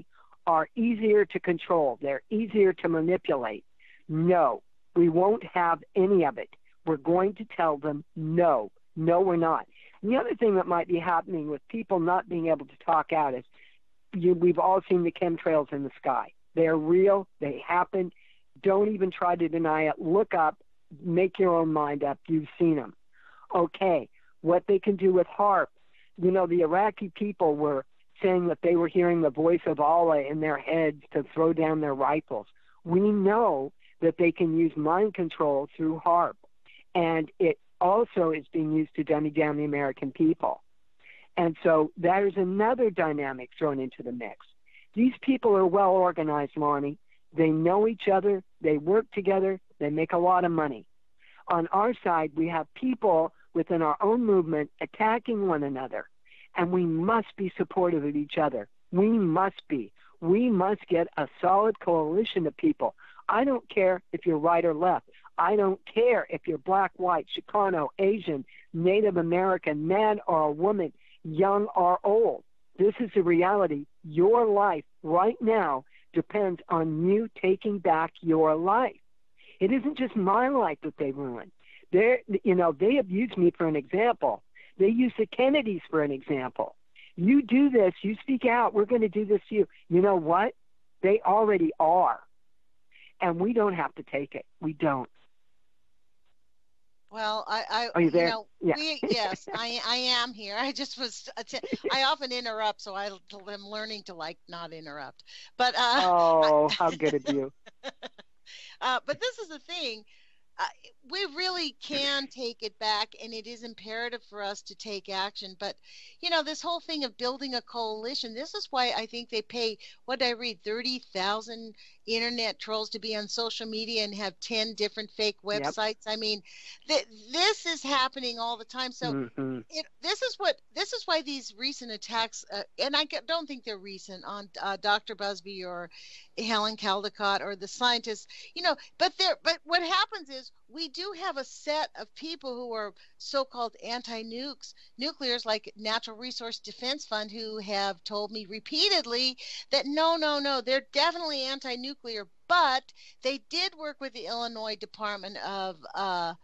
are easier to control. They're easier to manipulate. No, we won't have any of it. We're going to tell them no. No, we're not. And the other thing that might be happening with people not being able to talk out is we've all seen the chemtrails in the sky. They're real. They happen. Don't even try to deny it. Look up. Make your own mind up. You've seen them. Okay, what they can do with HAARP. The Iraqi people were saying that they were hearing the voice of Allah in their heads to throw down their rifles. We know that they can use mind control through HAARP, and it also is being used to dummy down the American people. And so there's another dynamic thrown into the mix. These people are well organized, Lonnie. They know each other. They work together. They make a lot of money. On our side, we have people within our own movement attacking one another, and we must be supportive of each other. We must be. We must get a solid coalition of people. I don't care if you're right or left. I don't care if you're black, white, Chicano, Asian, Native American, man or a woman, young or old. This is the reality. Your life right now depends on you taking back your life. It isn't just my life that they ruined. They have used me for an example. They use the Kennedys for an example. You do this, you speak out, we're going to do this to you. You know what? They already are. And we don't have to take it. We don't. Well, Are you there? Yeah. Yes, I am here. I just was, I often interrupt, so I'm learning to not interrupt. But oh, how good of you. But this is the thing. We really can take it back, and it is imperative for us to take action. But, this whole thing of building a coalition, this is why I think they pay, what did I read, 30,000 internet trolls to be on social media and have 10 different fake websites. Yep. I mean, this is happening all the time. So this is why these recent attacks, and I don't think they're recent, on Dr. Busby or Helen Caldicott or the scientists, but what happens is we do have a set of people who are so-called anti-nuclears, like Natural Resource Defense Fund, who have told me repeatedly that no, they're definitely anti-nuclear, but they did work with the Illinois Department of I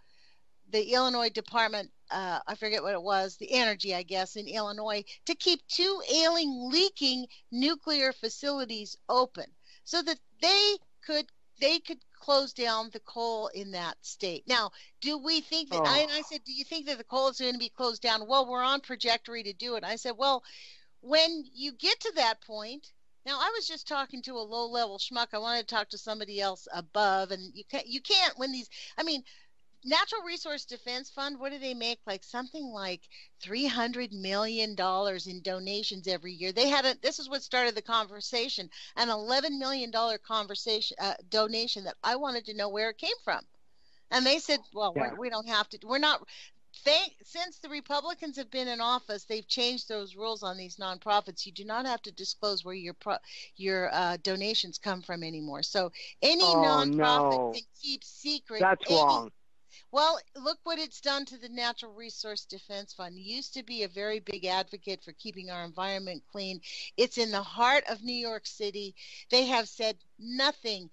forget what it was, the energy, I guess, in Illinois, to keep 2 ailing, leaking nuclear facilities open so that they could close down the coal in that state. Now, do we think that, I said, do you think that the coal is going to be closed down? Well, we're on trajectory to do it. I said, well, when you get to that point, now I was just talking to a low-level schmuck. I wanted to talk to somebody else above, and you can't when these, Natural Resource Defense Fund, what do they make? Something like $300 million in donations every year. They had this is what started the conversation, an $11 million donation that I wanted to know where it came from. And they said, well, we don't have to, we're not, since the Republicans have been in office, they've changed those rules on these nonprofits. You do not have to disclose where your donations come from anymore. So any nonprofit can keep secret. That's wrong. Well, look what it's done to the Natural Resource Defense Fund. It used to be a very big advocate for keeping our environment clean. It's in the heart of New York City. They have said nothing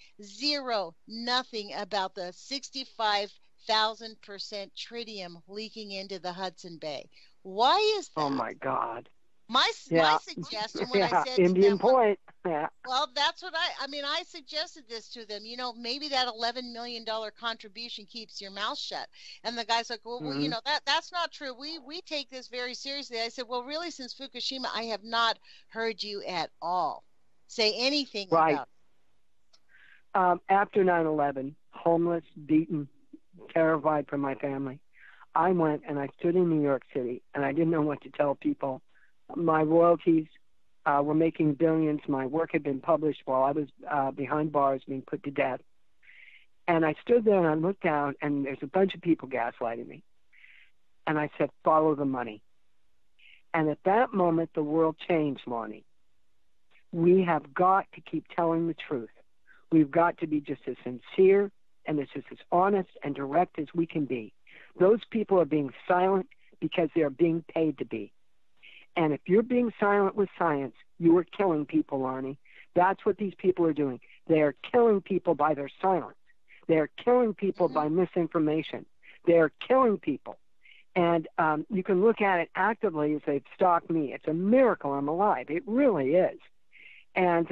about the 65,000% tritium leaking into the Hudson Bay. Why is that? Oh, my God. My suggestion when I said Indian to them, Point. Well, that's what I suggested this to them, maybe that $11 million contribution keeps your mouth shut. And the guy's like, well, that's not true. We take this very seriously. I said, well, really, since Fukushima, I have not heard you at all say anything about it. After 9/11, homeless, beaten, terrified for my family, I went and I stood in New York City, and I didn't know what to tell people. My royalties were making billions. My work had been published while I was behind bars being put to death. And I stood there and I looked out, and there's a bunch of people gaslighting me. And I said, follow the money. And at that moment, the world changed, Lonnie. We have got to keep telling the truth. We've got to be just as sincere and as honest and direct as we can be. Those people are being silent because they are being paid to be. And if you're being silent with science, you are killing people, Arnie, That's what these people are doing. They are killing people by their silence. They are killing people by misinformation. They are killing people. And you can look at it actively as they've stalked me. It's a miracle I'm alive. It really is. And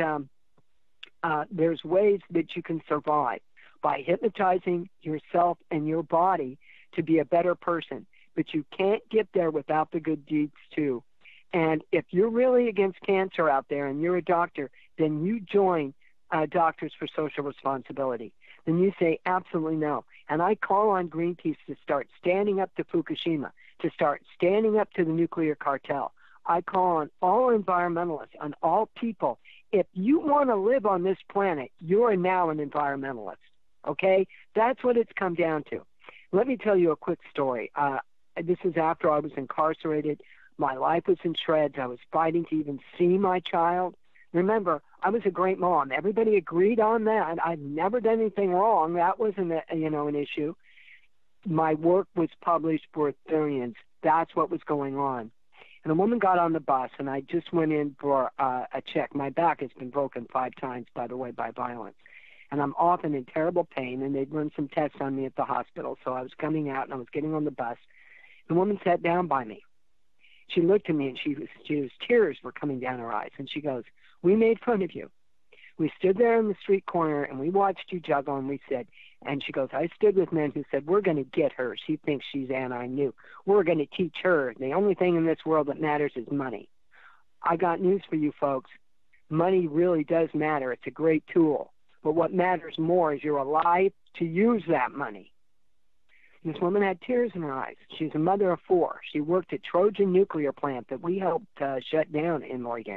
there's ways that you can survive by hypnotizing yourself and your body to be a better person. But you can't get there without the good deeds too. And if you're really against cancer out there and you're a doctor, then you join Doctors for Social Responsibility. Then you say absolutely no. And I call on Greenpeace to start standing up to Fukushima, to start standing up to the nuclear cartel. I call on all environmentalists, on all people. If you want to live on this planet, you're now an environmentalist, okay? That's what it's come down to. Let me tell you a quick story. This is after I was incarcerated. My life was in shreds. I was fighting to even see my child. Remember, I was a great mom. Everybody agreed on that. I've never done anything wrong. That wasn't an issue. My work was published for billions. That's what was going on. And a woman got on the bus, and I just went in for a check. My back has been broken 5 times, by the way, by violence. And I'm often in terrible pain, and they'd run some tests on me at the hospital. So I was coming out, and I was getting on the bus. The woman sat down by me. She looked at me, and tears were coming down her eyes. And she goes, "We made fun of you. We stood there in the street corner, and we watched you juggle, and we said," and she goes, "I stood with men who said, we're going to get her. She thinks she's anti-nuke. We're going to teach her. The only thing in this world that matters is money." I got news for you folks. Money really does matter. It's a great tool. But what matters more is you're alive to use that money. This woman had tears in her eyes. She's a mother of 4. She worked at Trojan Nuclear Plant that we helped shut down in Oregon.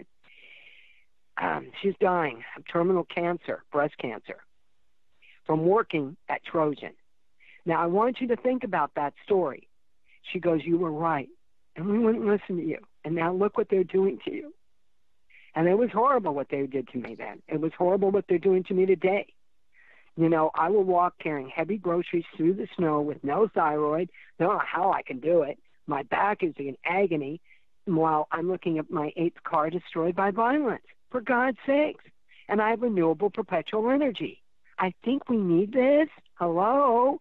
She's dying of terminal cancer, breast cancer, from working at Trojan. Now, I want you to think about that story. She goes, "You were right, and we wouldn't listen to you. And now look what they're doing to you." And it was horrible what they did to me then. It was horrible what they're doing to me today. You know, I will walk carrying heavy groceries through the snow with no thyroid. Don't know how I can do it. My back is in agony while I'm looking at my 8th car destroyed by violence. For God's sakes. And I have renewable perpetual energy. I think we need this. Hello?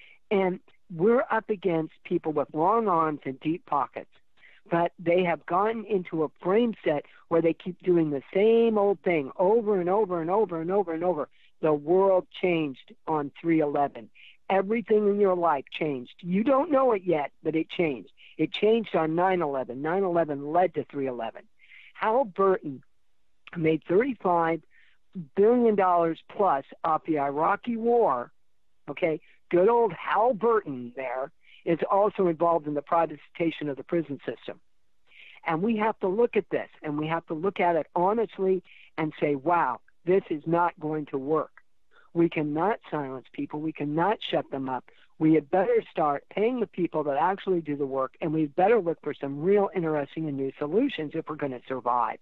And we're up against people with long arms and deep pockets. But they have gotten into a frame set where they keep doing the same old thing over and over and over and over and over. The world changed on 3/11. Everything in your life changed. You don't know it yet, but it changed. It changed on 9/11. 9/11 led to 3/11. Hal Burton made $35 billion plus off the Iraqi war. Okay, good old Hal Burton there is also involved in the privatization of the prison system. And we have to look at this, and we have to look at it honestly and say, wow, this is not going to work. We cannot silence people. We cannot shut them up. We had better start paying the people that actually do the work, and we better look for some real interesting and new solutions if we're going to survive.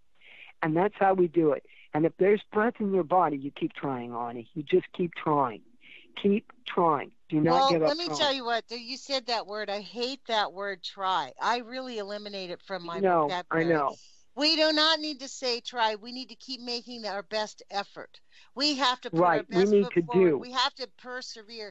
And that's how we do it. And if there's breath in your body, you keep trying, Ani. You just keep trying. Keep trying. Do not give up. Let me tell you what. You said that word. I hate that word, try. I really eliminate it from my vocabulary. I know. We do not need to say try. We need to keep making our best effort. We have to put our best foot forward. We have to persevere.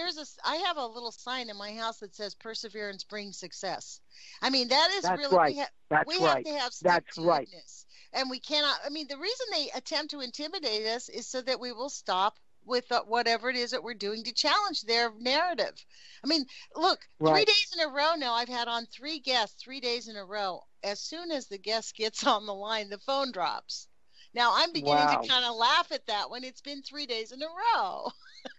I have a little sign in my house that says perseverance brings success. I mean, that is That's really right. We have to have stick-to-itiveness. And we cannot, I mean, the reason they attempt to intimidate us is so that we will stop with whatever it is that we're doing to challenge their narrative. I mean, look, 3 days in a row now, I've had on 3 guests 3 days in a row. As soon as the guest gets on the line, the phone drops. Now, I'm beginning to kind of laugh at that when it's been 3 days in a row.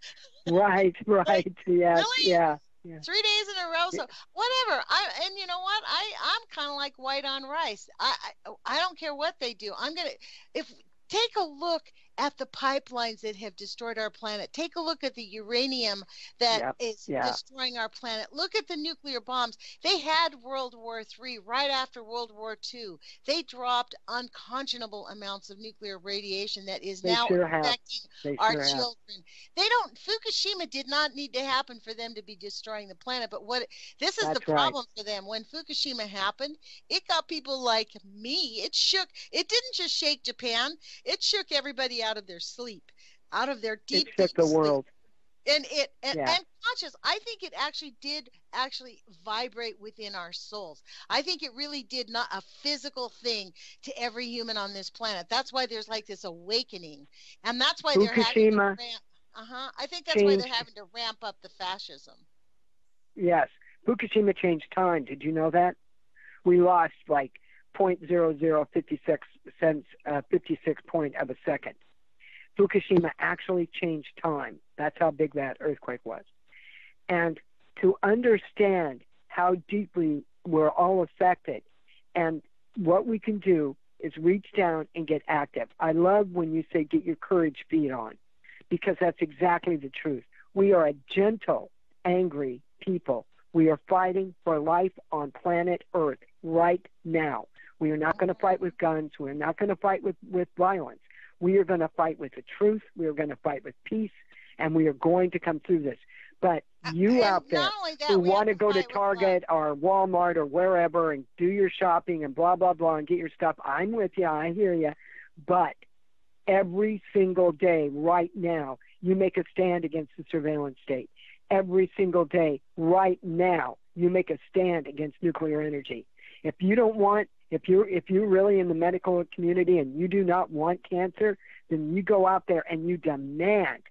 Right. Yes, really? Yeah. 3 days in a row, so whatever. And you know what? I'm kind of like white on rice. I don't care what they do. Take a look at the pipelines that have destroyed our planet. Take a look at the uranium that is destroying our planet. Look at the nuclear bombs. They had World War III right after World War II. They dropped unconscionable amounts of nuclear radiation that is now affecting our children. Fukushima did not need to happen for them to be destroying the planet, but this is the problem for them. When Fukushima happened, it got people like me. It didn't just shake Japan, it shook everybody out of their sleep, out of their deep the world. And conscious, I think it did vibrate within our souls. I think it really did not a physical thing to every human on this planet. That's why there's like this awakening, and that's why they're having to ramp. I think that's why they're having to ramp up the fascism. Yes, Fukushima changed time. Did you know that? We lost like 56 point of a second. Fukushima actually changed time. That's how big that earthquake was. And to understand how deeply we're all affected, and what we can do is reach down and get active. I love when you say get your courage feet on, because that's exactly the truth. We are a gentle, angry people. We are fighting for life on planet Earth right now. We are not going to fight with guns. We're not going to fight with violence. We are going to fight with the truth. We are going to fight with peace, and we are going to come through this. But you out there who want to go to Target or Walmart or wherever and do your shopping and blah, blah, blah, and get your stuff, I'm with you. I hear you. But every single day right now, you make a stand against the surveillance state. Every single day right now, you make a stand against nuclear energy. If you're really in the medical community and you do not want cancer, then you go out there and you demand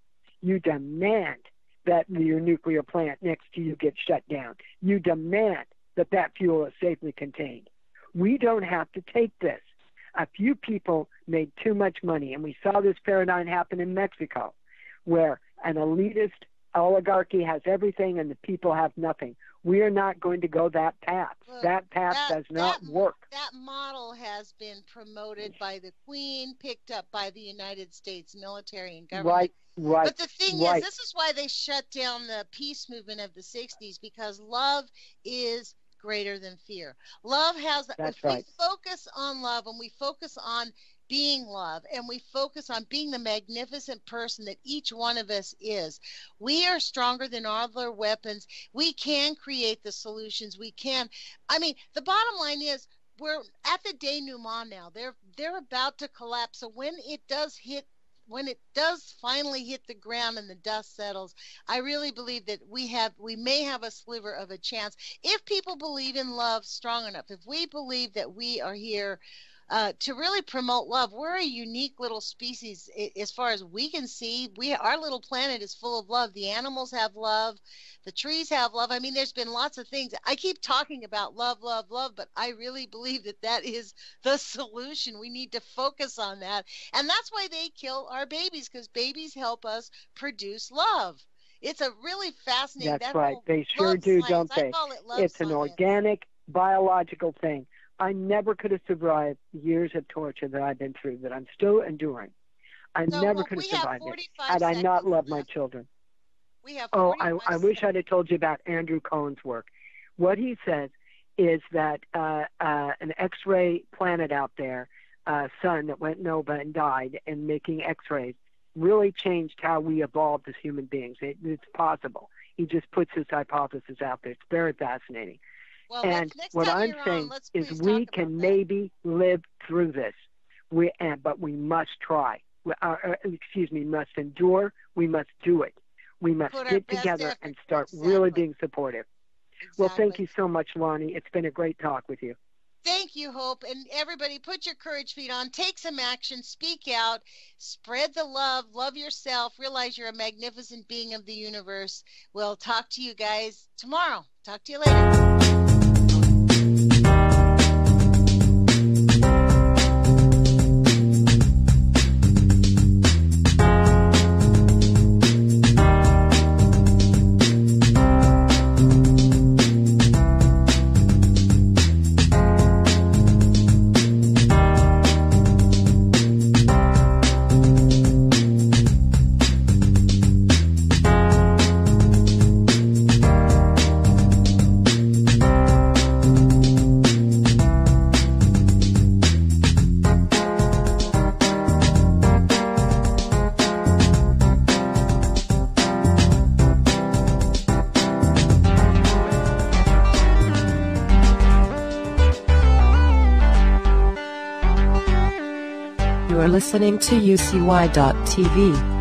that your nuclear plant next to you gets shut down. You demand that fuel is safely contained. We don't have to take this. A few people made too much money, and we saw this paradigm happen in Mexico, where an elitist oligarchy has everything and the people have nothing. We are not going to go that path. Look, that path does not work. That model has been promoted by the Queen, picked up by the United States military and government. Right. But the thing is, this is why they shut down the peace movement of the 60s, because love is greater than fear. Love has, we focus on love and we focus on being love, and we focus on being the magnificent person that each one of us is, we are stronger than all their weapons. We can create the solutions. We can. I mean, the bottom line is we're at the denouement now. They're about to collapse. So when it does finally hit the ground and the dust settles, I really believe that we may have a sliver of a chance if people believe in love strong enough. If we believe that we are here to really promote love. We're a unique little species as far as we can see. Our little planet is full of love. The animals have love. The trees have love. I mean, there's been lots of things. I keep talking about love, love, love, but I really believe that is the solution. We need to focus on that. And that's why they kill our babies, because babies help us produce love. It's a really fascinating. That's right. They sure do, don't they? It's an organic, biological thing. I never could have survived years of torture that I've been through, that I'm still enduring. I never could have survived it had I not loved my children. We have I wish I'd have told you about Andrew Cohen's work. What he says is that an X-ray planet out there, sun that went nova and died, and making X-rays really changed how we evolved as human beings. It's possible. He just puts his hypothesis out there. It's very fascinating. Well, and what I'm saying is we can maybe live through this, but we must try. Must endure. We must do it. We must get together and start really being supportive. Exactly. Well, thank you so much, Lonnie. It's been a great talk with you. Thank you, Hope. And everybody, put your courage feet on. Take some action. Speak out. Spread the love. Love yourself. Realize you're a magnificent being of the universe. We'll talk to you guys tomorrow. Talk to you later. listening to UCY.TV.